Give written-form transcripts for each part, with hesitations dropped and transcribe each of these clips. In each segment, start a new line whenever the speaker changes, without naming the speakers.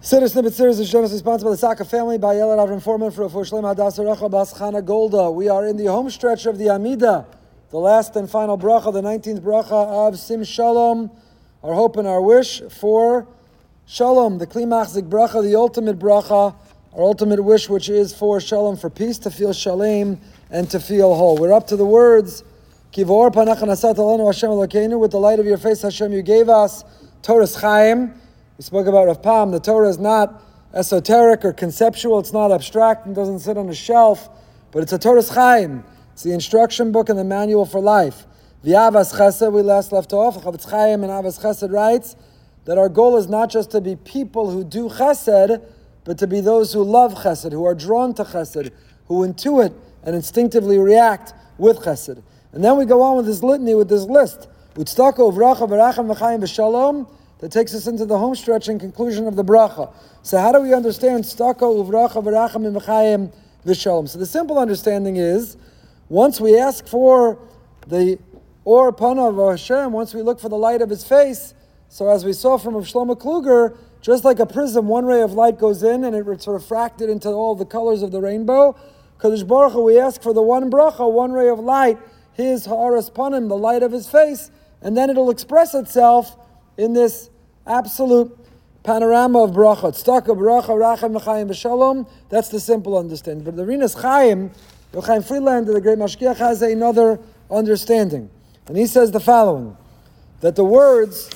Siddur Snippet series is shown as sponsored by the Saka family by Yelad Avram Foreman for Shleim Hadassah Recha Bas Chana Golda. We are in the home stretch of the Amida, the last and final bracha, the 19th bracha of Sim Shalom, our hope and our wish for Shalom, the Kli Machzik bracha, the ultimate bracha, our ultimate wish, which is for Shalom, for peace, to feel Shalem, and to feel whole. We're up to the words, Kivor Panach Nasat Alenu Hashem Elokeinu, with the light of your face, Hashem, you gave us Torah's Chaim. We spoke about Rav Pam. The Torah is not esoteric or conceptual. It's not abstract and doesn't sit on a shelf, but it's a Torah's Chaim. It's the instruction book and the manual for life. The Avas Chesed, we last left off. Chavetz Chaim and Avas Chesed writes that our goal is not just to be people who do Chesed, but to be those who love Chesed, who are drawn to Chesed, who intuit and instinctively react with Chesed. And then we go on with this litany, with this list. Utztaka uvracha v'racham v'chaim v'shalom, that takes us into the home stretch and conclusion of the bracha. So how do we understand tzedakah, uvracha, v'racham, v'chayim, v'shalom? So the simple understanding is, once we ask for the or pana of Hashem, once we look for the light of His face, so as we saw from Rav Shlomo Kluger, just like a prism, one ray of light goes in and it's refracted into all the colors of the rainbow. Kadosh Baruch Hu, we ask for the one bracha, one ray of light, His ha'aras panim, the light of His face, and then it'll express itself in this absolute panorama of bracha. Tzedakah, bracha, racham, v'chayim, v'shalom. That's the simple understanding. But the Rinas Chaim, Chaim Friedlander, the great Mashgiach, has another understanding. And he says the following, that the words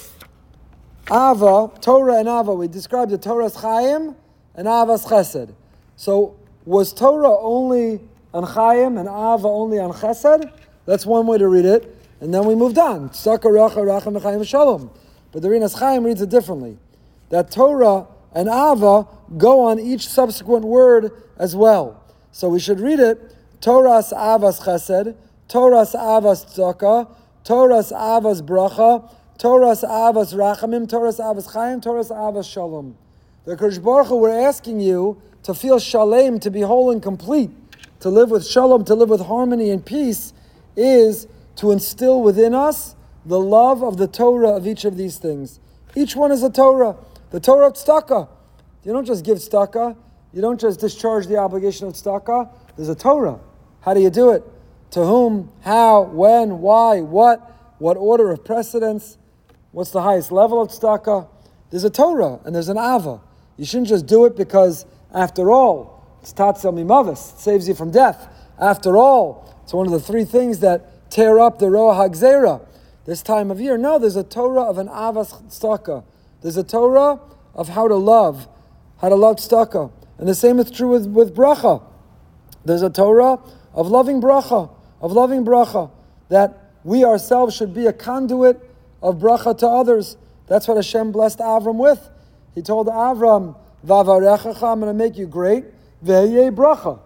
Ava, Torah and Ava, we described the Torah's Chaim and Ava's Chesed. So was Torah only on Chaim and Ava only on Chesed? That's one way to read it. And then we moved on. Tzedakah, bracha, racham, v'chayim, v'shalom. But the Rinas Chaim reads it differently. That Torah and Ava go on each subsequent word as well. So we should read it, Torah's Avas Chesed, Torah's Avas Tzedakah, Torah's Avas Bracha, Torah's Avas Rachamim, Torah's Avas Chaim, Torah's Avas Shalom. The Kadosh Baruch Hu, we're asking you to feel Shalem, to be whole and complete, to live with Shalom, to live with harmony and peace, is to instill within us the love of the Torah of each of these things. Each one is a Torah. The Torah of tzedakah. You don't just give tzedakah. You don't just discharge the obligation of tzedakah. There's a Torah. How do you do it? To whom, how, when, why, what order of precedence, what's the highest level of tzedakah? There's a Torah and there's an Ava. You shouldn't just do it because, after all, it's tatzah mimavis. It saves you from death. After all, it's one of the three things that tear up the roah hagzera this time of year. No, there's a Torah of an Avas Tzedakah. There's a Torah of how to love tzedakah. And the same is true with bracha. There's a Torah of loving bracha, that we ourselves should be a conduit of bracha to others. That's what Hashem blessed Avram with. He told Avram, Vavarechacha, I'm going to make you great, Ve'yeh bracha.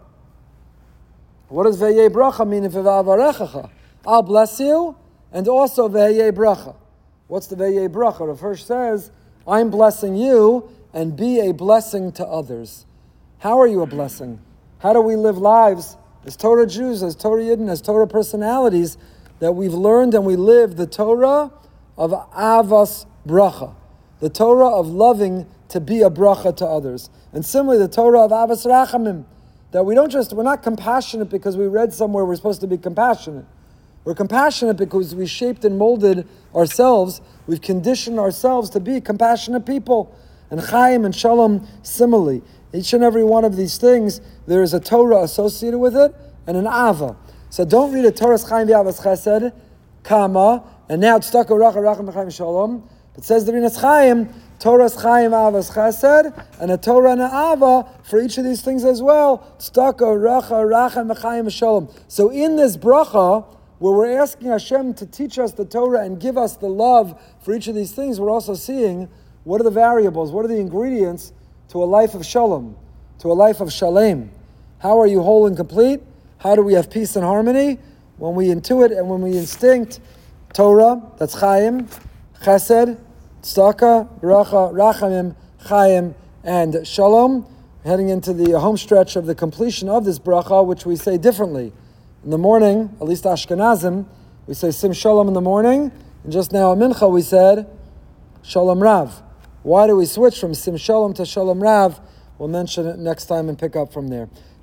What does Ve'yeh bracha mean if Vavarechacha? I'll bless you, and also Ve'yeh bracha. What's the Ve'yeh bracha? The first says, I'm blessing you, and be a blessing to others. How are you a blessing? How do we live lives as Torah Jews, as Torah Yidden, as Torah personalities, that we've learned and we live the Torah of Avas bracha, the Torah of loving to be a bracha to others. And similarly, the Torah of Avas rachamim, that we're not compassionate because we read somewhere we're supposed to be compassionate. We're compassionate because we shaped and molded ourselves. We've conditioned ourselves to be compassionate people. And Chaim and Shalom, similarly. Each and every one of these things, there is a Torah associated with it and an Ava. So don't read a Torah's Chaim v'Avas Chesed, Kama, and now Tzedakah, Racha, Racham, v'Chaim, Shalom. It says the Rinas Chaim, Torah's Chaim v'Avas Chesed, and a Torah and an Ava for each of these things as well. Tzedakah, Racha, Racham, v'Chaim, Shalom. So in this bracha, where we're asking Hashem to teach us the Torah and give us the love for each of these things, we're also seeing what are the variables, what are the ingredients to a life of shalom, to a life of shalem. How are you whole and complete? How do we have peace and harmony? When we intuit and when we instinct Torah, that's Chaim, Chesed, Tzedakah, Bracha, Rachamim, Chaim, and Shalom. Heading into the home stretch of the completion of this bracha, which we say differently. In the morning, at least Ashkenazim, we say Sim Shalom in the morning, and just now at Mincha we said Shalom Rav. Why do we switch from Sim Shalom to Shalom Rav? We'll mention it next time and pick up from there.